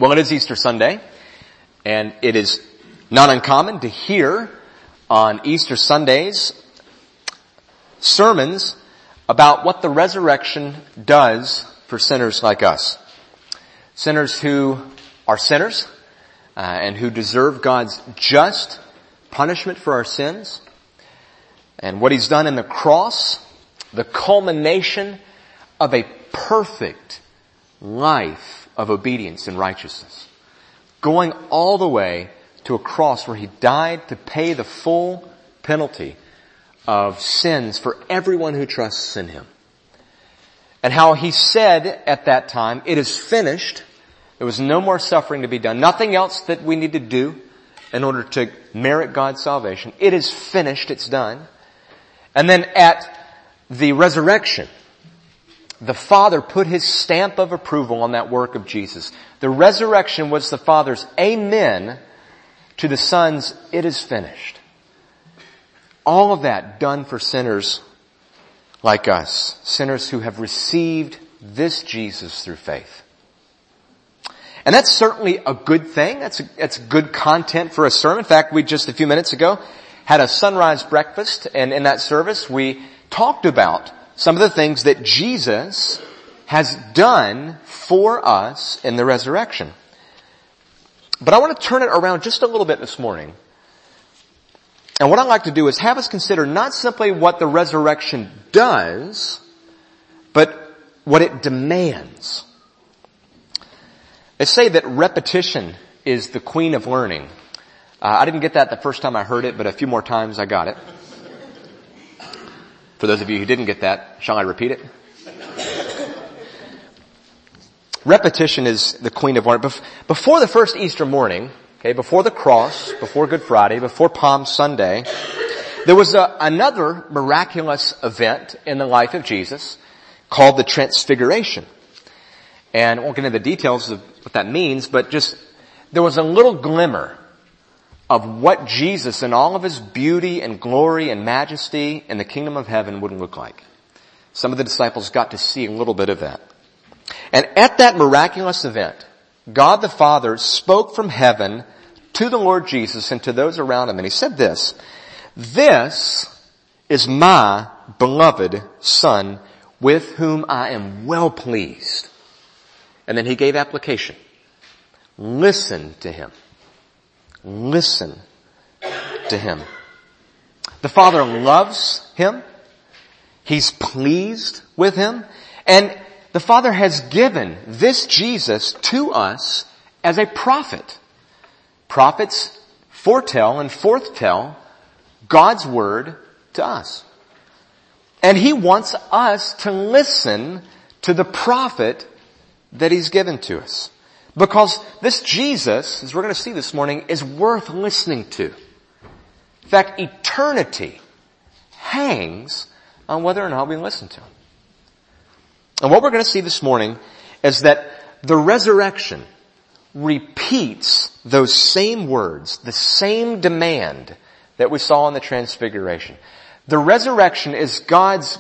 Well, it is Easter Sunday, and it is not uncommon to hear on Easter Sundays sermons about what the resurrection does for sinners like us. Sinners who are sinners and who deserve God's just punishment for our sins. And what He's done in the cross, the culmination of a perfect life of obedience and righteousness. Going all the way to a cross where He died to pay the full penalty of sins for everyone who trusts in Him. And how He said at that time, "It is finished." There was no more suffering to be done. Nothing else that we need to do in order to merit God's salvation. It is finished. It's done. And then at the resurrection, the Father put His stamp of approval on that work of Jesus. The resurrection was the Father's amen to the Son's "it is finished." All of that done for sinners like us. Sinners who have received this Jesus through faith. And that's certainly a good thing. That's good content for a sermon. In fact, we just a few minutes ago had a sunrise breakfast, and in that service we talked about some of the things that Jesus has done for us in the resurrection. But I want to turn it around just a little bit this morning. And what I'd like to do is have us consider not simply what the resurrection does, but what it demands. They say that repetition is the queen of learning. I didn't get that the first time I heard it, but a few more times I got it. For those of you who didn't get that, shall I repeat it? Repetition is the queen of learning. Before the first Easter morning, before the cross, before Good Friday, before Palm Sunday, there was another miraculous event in the life of Jesus called the Transfiguration. And I won't get into the details of what that means, but just there was a little glimmer of what Jesus in all of His beauty and glory and majesty in the kingdom of heaven would look like. Some of the disciples got to see a little bit of that. And at that miraculous event, God the Father spoke from heaven to the Lord Jesus and to those around Him, and He said this, "This is my beloved Son, with whom I am well pleased." And then He gave application. Listen to Him. Listen to Him. The Father loves Him. He's pleased with Him. And the Father has given this Jesus to us as a prophet. Prophets foretell and forthtell God's word to us. And He wants us to listen to the prophet that He's given to us. Because this Jesus, as we're going to see this morning, is worth listening to. In fact, eternity hangs on whether or not we listen to Him. And what we're going to see this morning is that the resurrection repeats those same words, the same demand that we saw in the Transfiguration. The resurrection is God's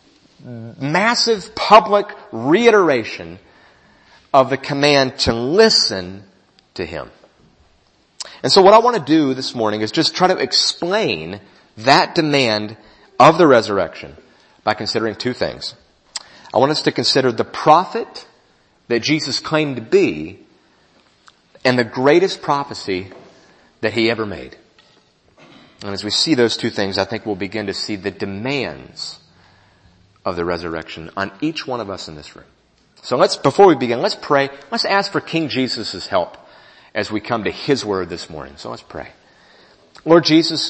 massive public reiteration of the command to listen to Him. And so what I want to do this morning is just try to explain that demand of the resurrection by considering two things. I want us to consider the prophet that Jesus claimed to be and the greatest prophecy that He ever made. And as we see those two things, I think we'll begin to see the demands of the resurrection on each one of us in this room. So before we begin, let's pray. Let's ask for King Jesus' help as we come to His word this morning. So let's pray. Lord Jesus,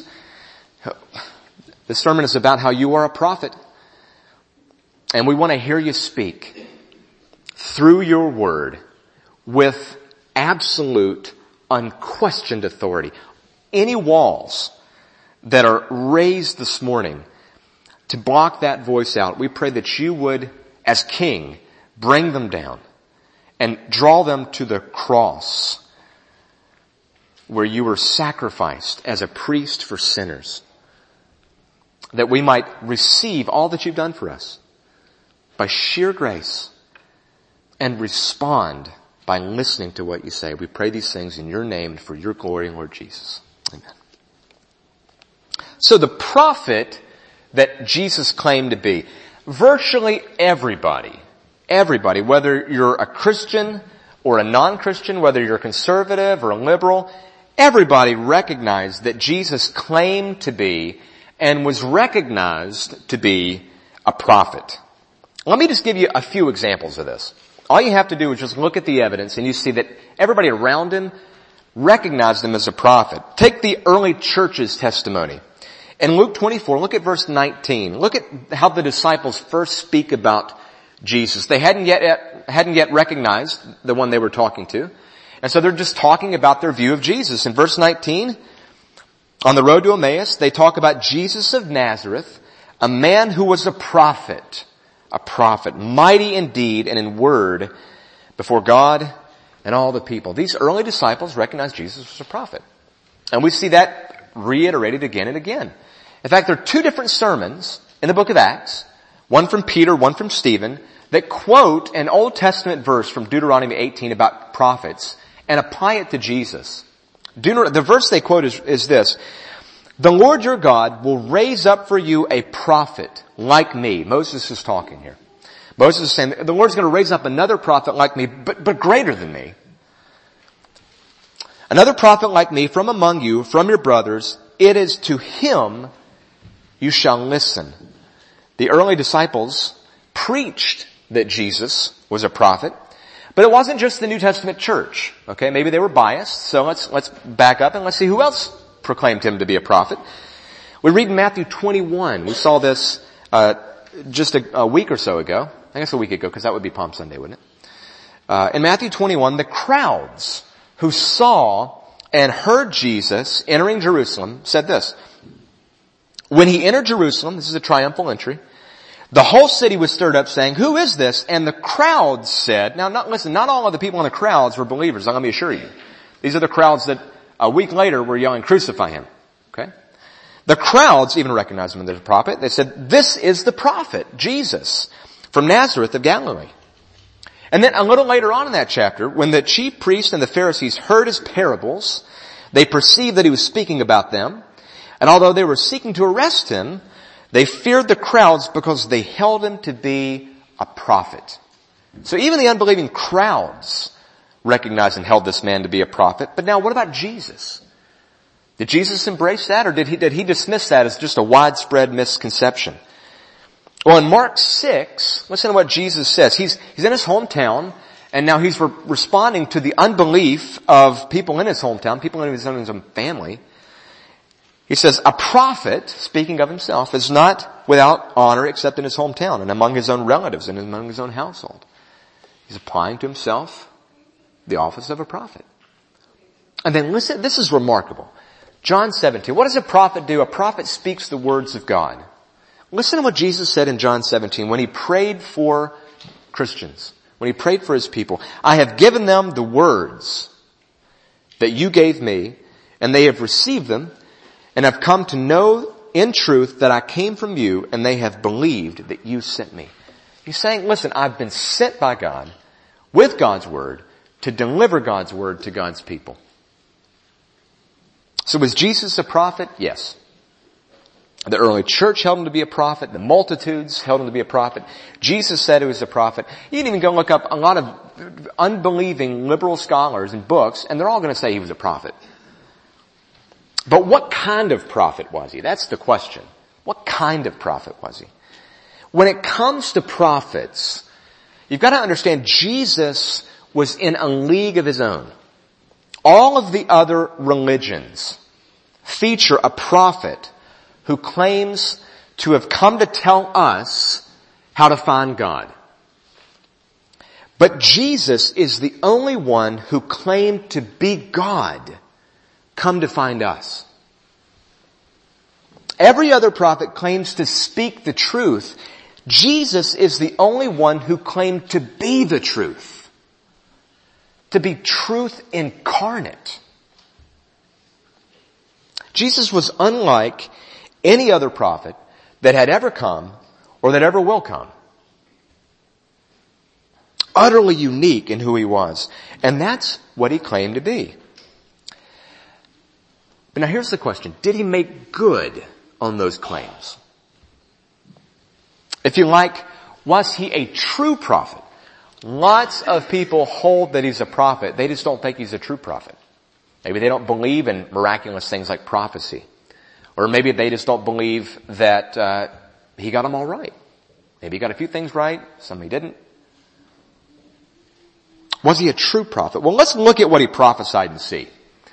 this sermon is about how You are a prophet. And we want to hear You speak through Your word with absolute, unquestioned authority. Any walls that are raised this morning to block that voice out, we pray that You would, as King, bring them down and draw them to the cross where You were sacrificed as a priest for sinners, that we might receive all that You've done for us by sheer grace and respond by listening to what you say. We pray these things in your name and for your glory, Lord Jesus. Amen. So the prophet that Jesus claimed to be, virtually everybody, whether you're a Christian or a non-Christian, whether you're conservative or a liberal, everybody recognized that Jesus claimed to be and was recognized to be a prophet. Let me just give you a few examples of this. All you have to do is just look at the evidence and you see that everybody around him recognized him as a prophet. Take the early church's testimony. In Luke 24, look at verse 19. Look at how the disciples first speak about Jesus. They hadn't yet recognized the one they were talking to. And so they're just talking about their view of Jesus. In verse 19, on the road to Emmaus, they talk about Jesus of Nazareth, a man who was a prophet, mighty in deed and in word before God and all the people. These early disciples recognized Jesus as a prophet. And we see that reiterated again and again. In fact, there are two different sermons in the book of Acts, one from Peter, one from Stephen, that quote an Old Testament verse from Deuteronomy 18 about prophets and apply it to Jesus. The verse they quote is this: "The Lord your God will raise up for you a prophet like me." Moses is talking here. Moses is saying, the Lord's going to raise up another prophet like me, but greater than me. "Another prophet like me from among you, from your brothers, it is to him you shall listen." The early disciples preached that Jesus was a prophet, but it wasn't just the New Testament church. Okay, maybe they were biased, so let's back up and let's see who else proclaimed him to be a prophet. We read in Matthew 21. We saw this just a week or so ago. I guess a week ago, because that would be Palm Sunday, wouldn't it? In Matthew 21, the crowds who saw and heard Jesus entering Jerusalem said this: "When he entered Jerusalem," this is a triumphal entry, "the whole city was stirred up, saying, 'Who is this?' And the crowds said," now not all of the people in the crowds were believers, let me assure you. These are the crowds that a week later were yelling, "Crucify him." Okay? The crowds even recognized him as a prophet. They said, "This is the prophet, Jesus, from Nazareth of Galilee." And then a little later on in that chapter, when the chief priests and the Pharisees heard his parables, they perceived that he was speaking about them. And although they were seeking to arrest him, they feared the crowds because they held him to be a prophet. So even the unbelieving crowds recognized and held this man to be a prophet. But now what about Jesus? Did Jesus embrace that, or did he dismiss that as just a widespread misconception? Well, in Mark 6, listen to what Jesus says. He's in his hometown, and now he's responding to the unbelief of people in his hometown, people in his own family. He says, "A prophet," speaking of himself, "is not without honor except in his hometown and among his own relatives and among his own household." He's applying to himself the office of a prophet. And then listen, this is remarkable. John 17. What does a prophet do? A prophet speaks the words of God. Listen to what Jesus said in John 17 when he prayed for Christians, when he prayed for his people. "I have given them the words that you gave me, and they have received them, and have come to know in truth that I came from you, and they have believed that you sent me." He's saying, listen, I've been sent by God with God's word to deliver God's word to God's people. So was Jesus a prophet? Yes. The early church held him to be a prophet. The multitudes held him to be a prophet. Jesus said he was a prophet. You can even go look up a lot of unbelieving liberal scholars and books, and they're all going to say he was a prophet. But what kind of prophet was he? That's the question. What kind of prophet was he? When it comes to prophets, you've got to understand Jesus was in a league of his own. All of the other religions feature a prophet who claims to have come to tell us how to find God. But Jesus is the only one who claimed to be God, come to find us. Every other prophet claims to speak the truth. Jesus is the only one who claimed to be the truth, to be truth incarnate. Jesus was unlike any other prophet that had ever come or that ever will come. utterly unique in who he was. And that's what he claimed to be. But now here's the question. Did he make good on those claims? If you like, was he a true prophet? Lots of people hold that he's a prophet. They just don't think he's a true prophet. Maybe they don't believe in miraculous things like prophecy. Or maybe they just don't believe that he got them all right. Maybe he got a few things right, some he didn't. Was he a true prophet? Well, let's look at what he prophesied and see.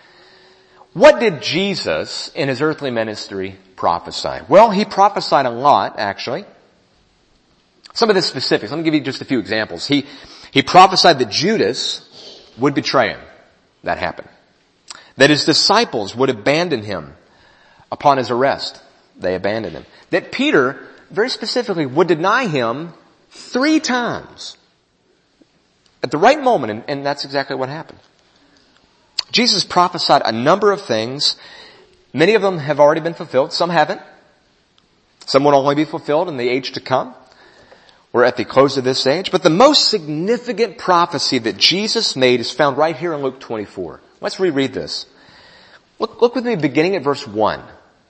What did Jesus in his earthly ministry prophesy? Well, he prophesied a lot, actually. Some of the specifics. Let me give you just a few examples. He prophesied that Judas would betray him. That happened. That his disciples would abandon him upon his arrest. They abandoned him. That Peter, very specifically, would deny him 3 times. At the right moment, and that's exactly what happened. Jesus prophesied a number of things. Many of them have already been fulfilled. Some haven't. Some will only be fulfilled in the age to come. We're at the close of this age. But the most significant prophecy that Jesus made is found right here in Luke 24. Let's reread this. Look with me beginning at verse 1.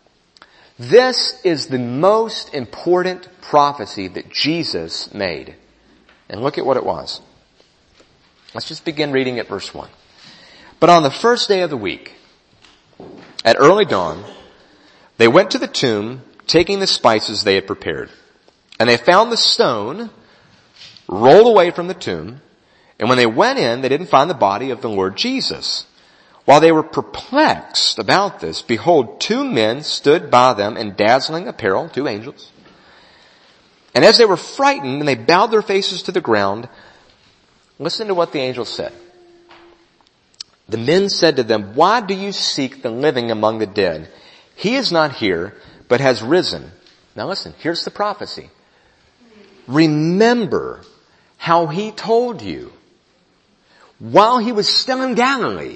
This is the most important prophecy that Jesus made. And look at what it was. Let's just begin reading at verse 1. But on the first day of the week, at early dawn, they went to the tomb, taking the spices they had prepared. And they found the stone rolled away from the tomb. And when they went in, they didn't find the body of the Lord Jesus. While they were perplexed about this, behold, 2 men stood by them in dazzling apparel, 2 angels. And as they were frightened and they bowed their faces to the ground, listen to what the angels said. The men said to them, why do you seek the living among the dead? He is not here, but has risen. Now listen, here's the prophecy. Remember how he told you while he was still in Galilee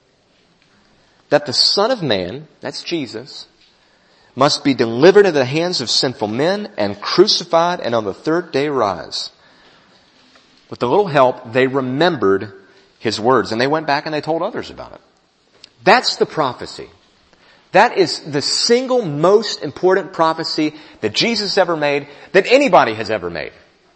that the Son of Man, that's Jesus, must be delivered into the hands of sinful men and crucified and on the 3rd day rise. With a little help, they remembered his words and they went back and they told others about it. That's the prophecy. That is the single most important prophecy that Jesus ever made, that anybody has ever made.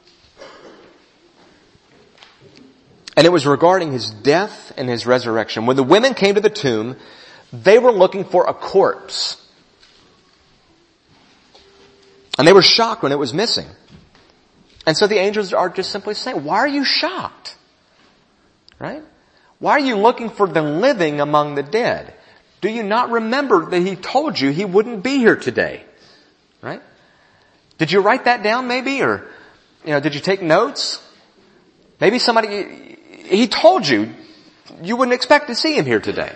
And it was regarding his death and his resurrection. When the women came to the tomb, they were looking for a corpse. And they were shocked when it was missing. And so the angels are just simply saying, why are you shocked? Right? Why are you looking for the living among the dead? Do you not remember that he told you he wouldn't be here today? Right? Did you write that down maybe? Or, did you take notes? Maybe he told you wouldn't expect to see him here today.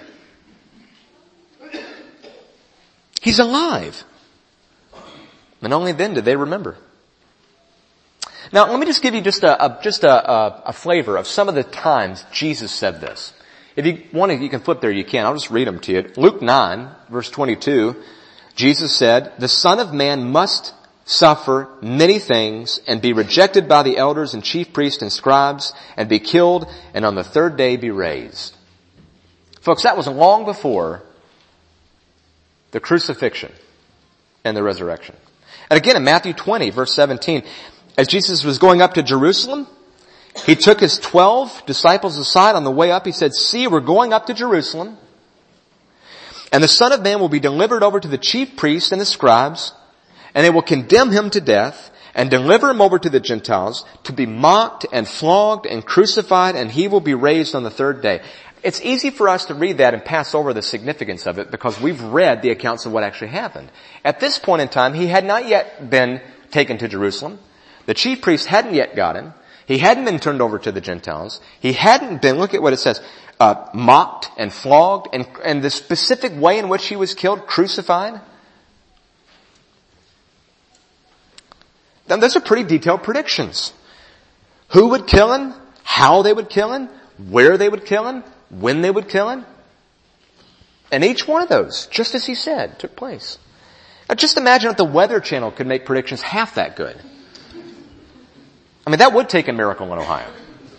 He's alive. And only then did they remember. Now, let me just give you just a flavor of some of the times Jesus said this. If you want to, you can flip there, you can. I'll just read them to you. Luke 9, verse 22, Jesus said, the Son of Man must suffer many things and be rejected by the elders and chief priests and scribes and be killed and on the 3rd day be raised. Folks, that was long before the crucifixion and the resurrection. And again in Matthew 20, verse 17, as Jesus was going up to Jerusalem, he took his 12 disciples aside on the way up. He said, see, we're going up to Jerusalem, and the Son of Man will be delivered over to the chief priests and the scribes, and they will condemn him to death and deliver him over to the Gentiles to be mocked and flogged and crucified, and he will be raised on the 3rd day. It's easy for us to read that and pass over the significance of it because we've read the accounts of what actually happened. At this point in time, he had not yet been taken to Jerusalem. The chief priests hadn't yet got him. He hadn't been turned over to the Gentiles. He hadn't been, look at what it says, mocked and flogged, and the specific way in which he was killed, crucified. Now those are pretty detailed predictions. Who would kill him, how they would kill him, where they would kill him, when they would kill him. And each one of those, just as he said, took place. Now just imagine if the Weather Channel could make predictions half that good. I mean, that would take a miracle in Ohio.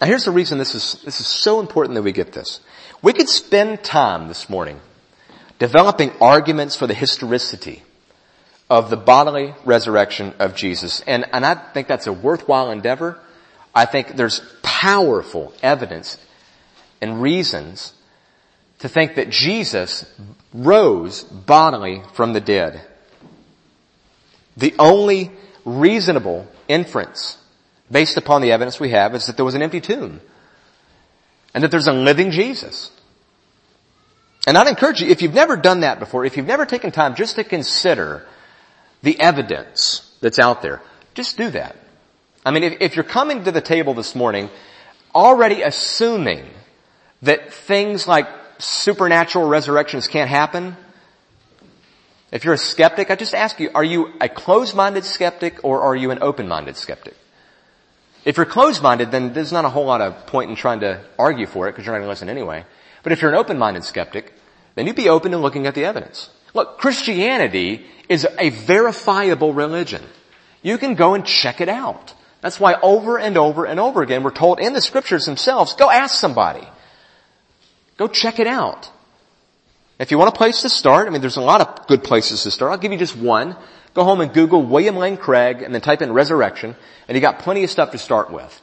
Now here's the reason this is so important that we get this. We could spend time this morning developing arguments for the historicity of the bodily resurrection of Jesus. And I think that's a worthwhile endeavor. I think there's powerful evidence and reasons to think that Jesus rose bodily from the dead. The only reasonable inference based upon the evidence we have is that there was an empty tomb and that there's a living Jesus. And I'd encourage you, if you've never done that before, if you've never taken time just to consider the evidence that's out there, just do that. I mean, if you're coming to the table this morning already assuming that things like supernatural resurrections can't happen, if you're a skeptic, I just ask you, are you a closed-minded skeptic or are you an open-minded skeptic? If you're closed-minded, then there's not a whole lot of point in trying to argue for it because you're not going to listen anyway. But if you're an open-minded skeptic, then you'd be open to looking at the evidence. Look, Christianity is a verifiable religion. You can go and check it out. That's why over and over and over again we're told in the scriptures themselves, go ask somebody. Go check it out. If you want a place to start, I mean, there's a lot of good places to start. I'll give you just one. Go home and Google William Lane Craig and then type in resurrection, and you got plenty of stuff to start with.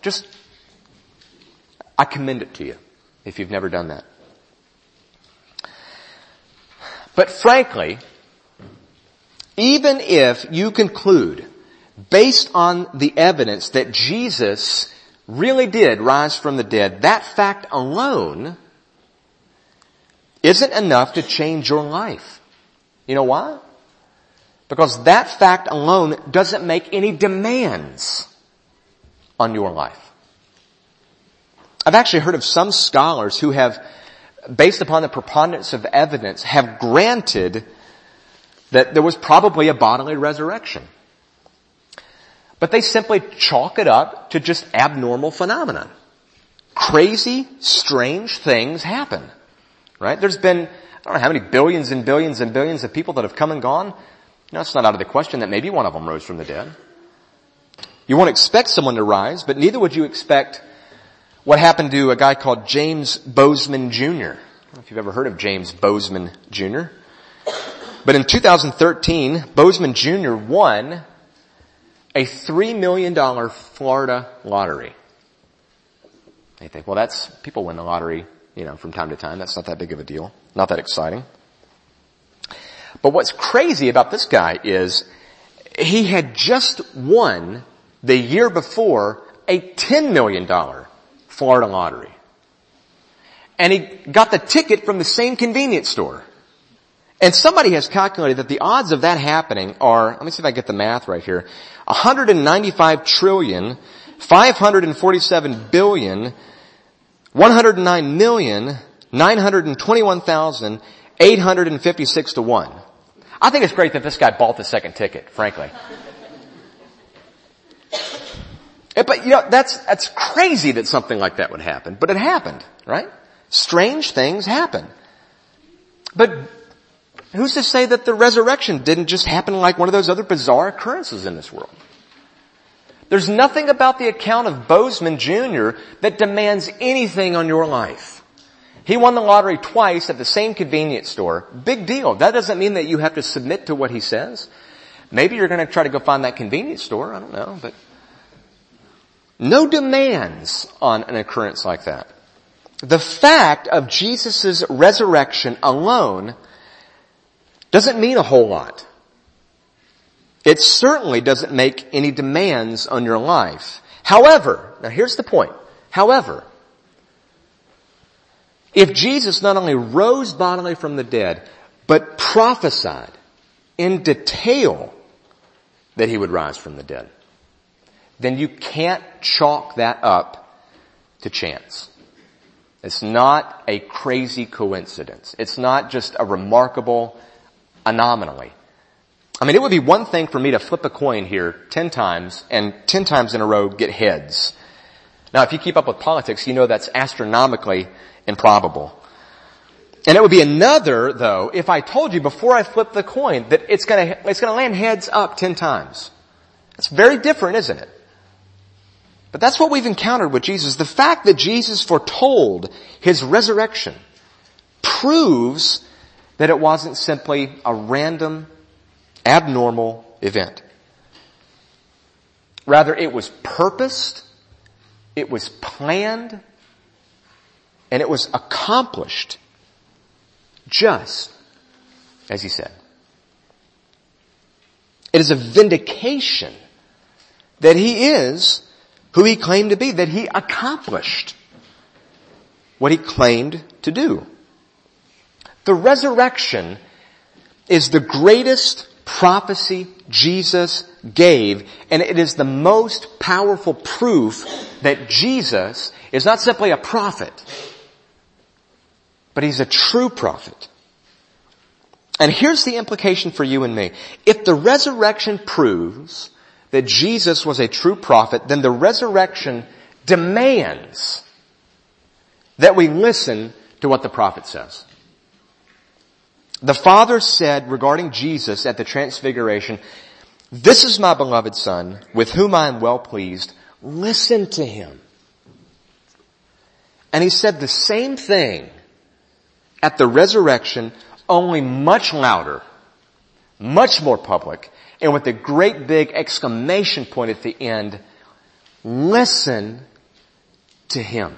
I commend it to you if you've never done that. But frankly, even if you conclude, based on the evidence that Jesus really did rise from the dead, that fact alone isn't enough to change your life. You know why? Because that fact alone doesn't make any demands on your life. I've actually heard of some scholars who have, based upon the preponderance of evidence, have granted that there was probably a bodily resurrection. But they simply chalk it up to just abnormal phenomena. Crazy, strange things happen. Right? There's been, I don't know how many billions and billions and billions of people that have come and gone. You know, it's not out of the question that maybe one of them rose from the dead. You won't expect someone to rise, but neither would you expect what happened to a guy called James Bozeman Jr. I don't know if you've ever heard of James Bozeman Jr. But in 2013, Bozeman Jr. won a $3 million Florida lottery. They think, well, people win the lottery, from time to time. That's not that big of a deal. Not that exciting. But what's crazy about this guy is he had just won the year before a $10 million Florida lottery. And he got the ticket from the same convenience store. And somebody has calculated that the odds of that happening are, let me see if I get the math right here, 195 trillion, 547 billion, 109,921,856 to 1. I think it's great that this guy bought the second ticket, frankly. But that's crazy that something like that would happen. But it happened, right? Strange things happen. But who's to say that the resurrection didn't just happen like one of those other bizarre occurrences in this world? There's nothing about the account of Bozeman Jr. that demands anything on your life. He won the lottery twice at the same convenience store. Big deal. That doesn't mean that you have to submit to what he says. Maybe you're going to try to go find that convenience store. I don't know. But no demands on an occurrence like that. The fact of Jesus' resurrection alone doesn't mean a whole lot. It certainly doesn't make any demands on your life. However, now here's the point. However, if Jesus not only rose bodily from the dead, but prophesied in detail that he would rise from the dead, then you can't chalk that up to chance. It's not a crazy coincidence. It's not just a remarkable anomaly. I mean, it would be one thing for me to flip a coin here 10 times and 10 times in a row get heads. Now, if you keep up with politics, you know that's astronomically improbable. And it would be another, though, if I told you before I flip the coin that it's gonna land heads up 10 times. That's very different, isn't it? But that's what we've encountered with Jesus. The fact that Jesus foretold his resurrection proves that it wasn't simply a random, abnormal event. Rather, it was purposed, it was planned, and it was accomplished just as he said. It is a vindication that he is who he claimed to be, that he accomplished what he claimed to do. The resurrection is the greatest prophecy Jesus gave, and it is the most powerful proof that Jesus is not simply a prophet, but he's a true prophet. And here's the implication for you and me. If the resurrection proves that Jesus was a true prophet, then the resurrection demands that we listen to what the prophet says. The Father said regarding Jesus at the Transfiguration, "This is my beloved Son, with whom I am well pleased. Listen to him." And he said the same thing at the resurrection, only much louder, much more public, and with a great big exclamation point at the end, "Listen to him."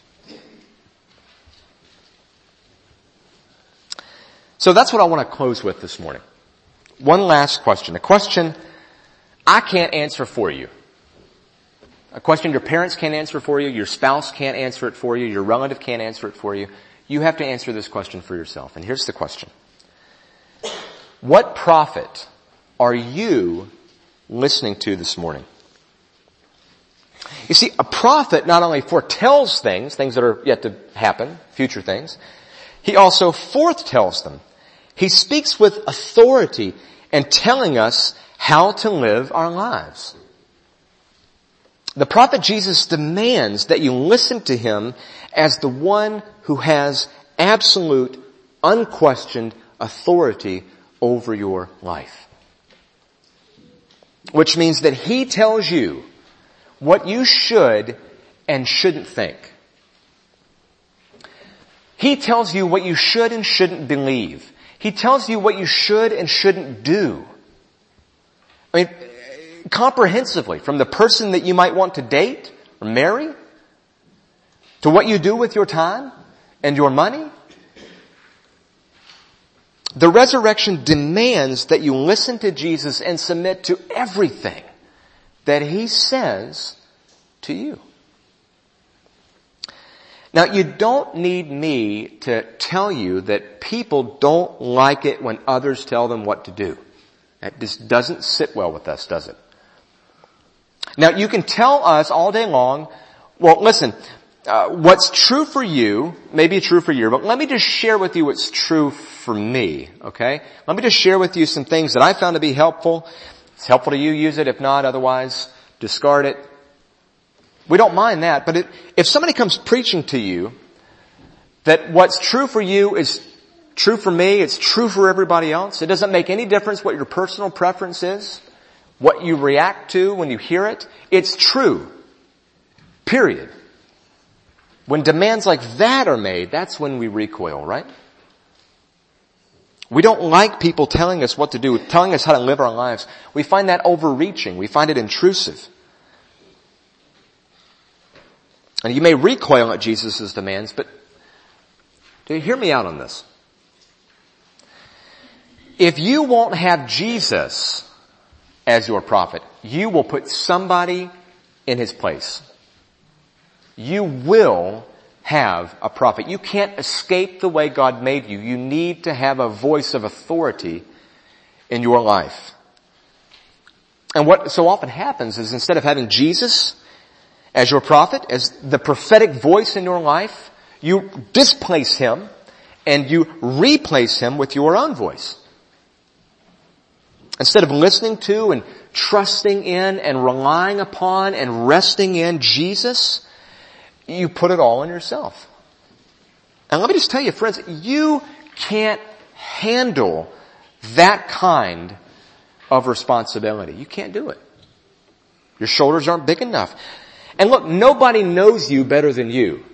So that's what I want to close with this morning. One last question. A question I can't answer for you. A question your parents can't answer for you, your spouse can't answer it for you, your relative can't answer it for you. You have to answer this question for yourself. And here's the question. What prophet are you listening to this morning? You see, a prophet not only foretells things that are yet to happen, future things, he also foretells them. He speaks with authority and telling us how to live our lives. The prophet Jesus demands that you listen to him as the one who has absolute, unquestioned authority over your life. Which means that he tells you what you should and shouldn't think. He tells you what you should and shouldn't believe. He tells you what you should and shouldn't do. I mean, comprehensively, from the person that you might want to date or marry, to what you do with your time and your money. The resurrection demands that you listen to Jesus and submit to everything that he says to you. Now, you don't need me to tell you that people don't like it when others tell them what to do. That just doesn't sit well with us, does it? Now, you can tell us all day long, well, listen, what's true for you may be true for you, but let me just share with you what's true for me, okay? Let me just share with you some things that I found to be helpful. If it's helpful to you, use it. If not, otherwise, discard it. We don't mind that, but if somebody comes preaching to you that what's true for you is true for me, it's true for everybody else, it doesn't make any difference what your personal preference is, what you react to when you hear it, it's true. Period. When demands like that are made, that's when we recoil, right? We don't like people telling us what to do, telling us how to live our lives. We find that overreaching. We find it intrusive. And you may recoil at Jesus' demands, but hear me out on this. If you won't have Jesus as your prophet, you will put somebody in his place. You will have a prophet. You can't escape the way God made you. You need to have a voice of authority in your life. And what so often happens is instead of having Jesus as your prophet, as the prophetic voice in your life, you displace him and you replace him with your own voice. Instead of listening to and trusting in and relying upon and resting in Jesus, you put it all on yourself. And let me just tell you, friends, you can't handle that kind of responsibility. You can't do it. Your shoulders aren't big enough. And look, nobody knows you better than you.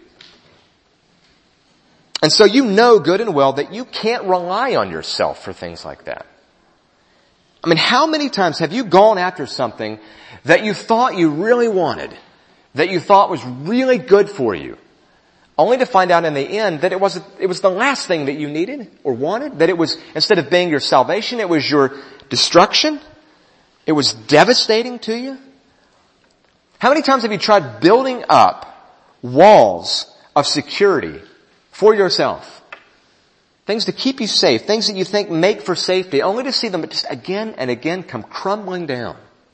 And so you know good and well that you can't rely on yourself for things like that. I mean, how many times have you gone after something that you thought you really wanted, that you thought was really good for you, only to find out in the end that it was the last thing that you needed or wanted, that it was, instead of being your salvation, it was your destruction? It was devastating to you? How many times have you tried building up walls of security for yourself? Things to keep you safe, things that you think make for safety, only to see them just again and again come crumbling down.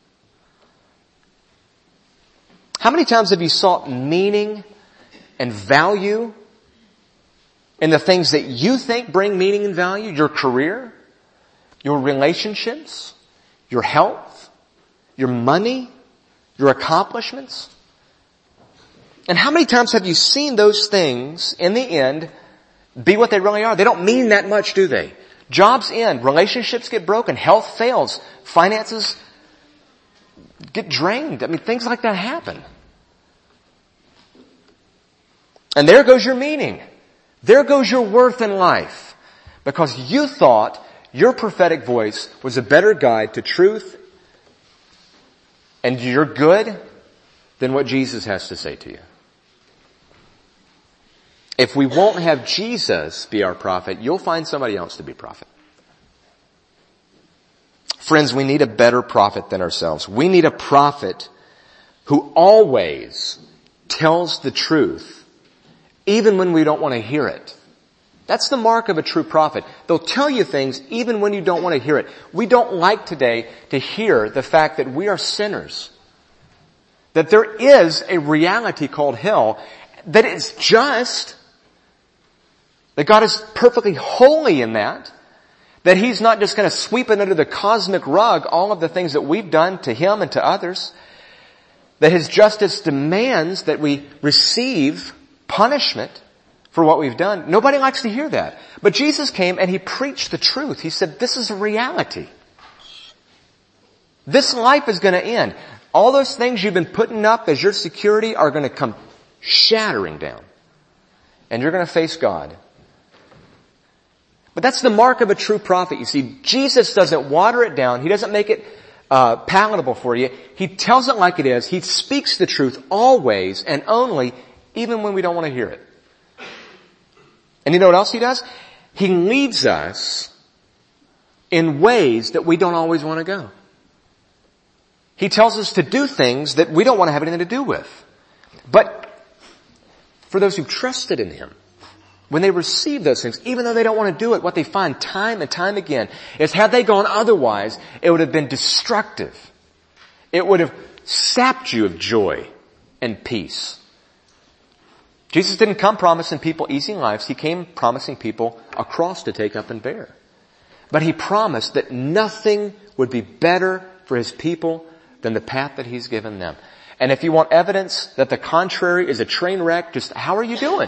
How many times have you sought meaning and value in the things that you think bring meaning and value? Your career, your relationships, your health, your money, your accomplishments? And how many times have you seen those things in the end be what they really are? They don't mean that much, do they? Jobs end, relationships get broken, health fails, finances get drained. I mean, things like that happen. And there goes your meaning. There goes your worth in life. Because you thought your prophetic voice was a better guide to truth and your good than what Jesus has to say to you. If we won't have Jesus be our prophet, you'll find somebody else to be prophet. Friends, we need a better prophet than ourselves. We need a prophet who always tells the truth, even when we don't want to hear it. That's the mark of a true prophet. They'll tell you things even when you don't want to hear it. We don't like today to hear the fact that we are sinners. That there is a reality called hell, that it's just, that God is perfectly holy in that He's not just going to sweep it under the cosmic rug, all of the things that we've done to Him and to others. That His justice demands that we receive punishment for what we've done. Nobody likes to hear that. But Jesus came and He preached the truth. He said, this is a reality. This life is going to end. All those things you've been putting up as your security are going to come shattering down. And you're going to face God. But that's the mark of a true prophet. You see, Jesus doesn't water it down. He doesn't make it palatable for you. He tells it like it is. He speaks the truth always and only, even when we don't want to hear it. And you know what else He does? He leads us in ways that we don't always want to go. He tells us to do things that we don't want to have anything to do with. But for those who've trusted in Him, when they receive those things, even though they don't want to do it, what they find time and time again is, had they gone otherwise, it would have been destructive. It would have sapped you of joy and peace. Jesus didn't come promising people easy lives. He came promising people a cross to take up and bear. But He promised that nothing would be better for His people than the path that He's given them. And if you want evidence that the contrary is a train wreck, just how are you doing?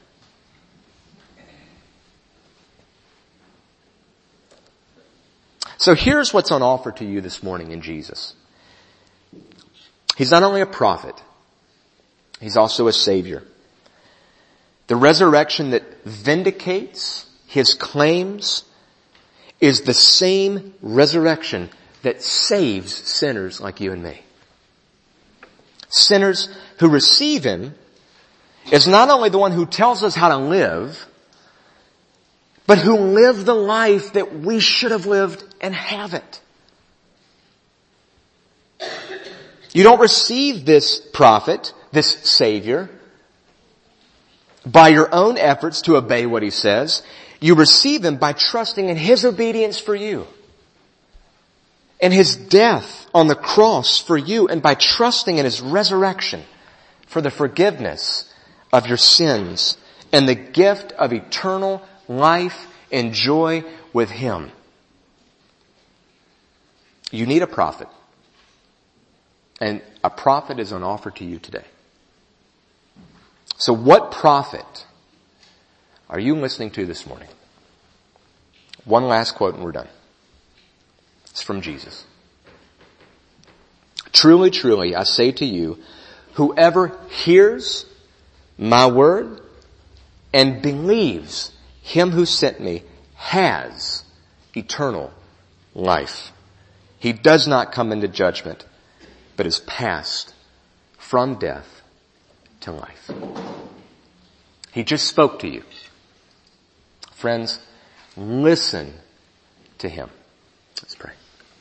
So here's what's on offer to you this morning in Jesus. He's not only a prophet, He's also a Savior. The resurrection that vindicates His claims is the same resurrection that saves sinners like you and me. Sinners who receive Him is not only the one who tells us how to live, but who live the life that we should have lived and haven't. You don't receive this prophet, this Savior, by your own efforts to obey what He says. You receive Him by trusting in His obedience for you, and His death on the cross for you, and by trusting in His resurrection for the forgiveness of your sins and the gift of eternal life and joy with Him. You need a prophet. And a prophet is on offer to you today. So what prophet are you listening to this morning? One last quote and we're done. It's from Jesus. Truly, truly, I say to you, whoever hears my word and believes him who sent me has eternal life. He does not come into judgment, but is passed from death to life. He just spoke to you. Friends, listen to him. Let's pray.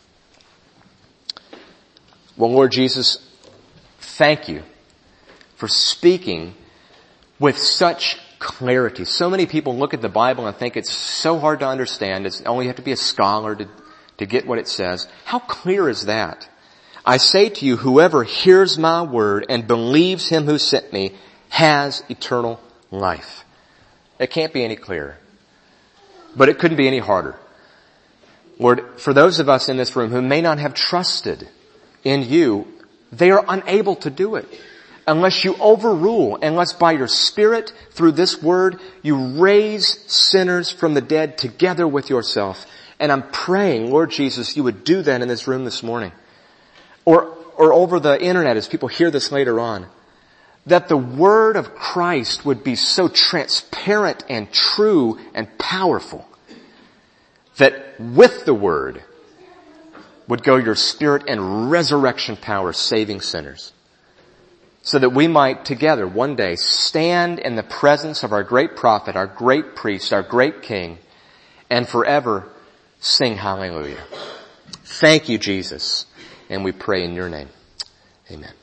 Well, Lord Jesus, thank you for speaking with such clarity. So many people look at the Bible and think it's so hard to understand. It's only you have to be a scholar to get what it says. How clear is that? I say to you, whoever hears my word and believes him who sent me has eternal life. It can't be any clearer. But it couldn't be any harder. Lord, for those of us in this room who may not have trusted in you, they are unable to do it. Unless you overrule, unless by your Spirit, through this word, you raise sinners from the dead together with yourself. And I'm praying, Lord Jesus, you would do that in this room this morning. Or over the internet as people hear this later on. That the word of Christ would be so transparent and true and powerful that with the word would go your Spirit and resurrection power saving sinners. So that we might together one day stand in the presence of our great prophet, our great priest, our great king, and forever sing hallelujah. Thank you, Jesus. And we pray in your name. Amen.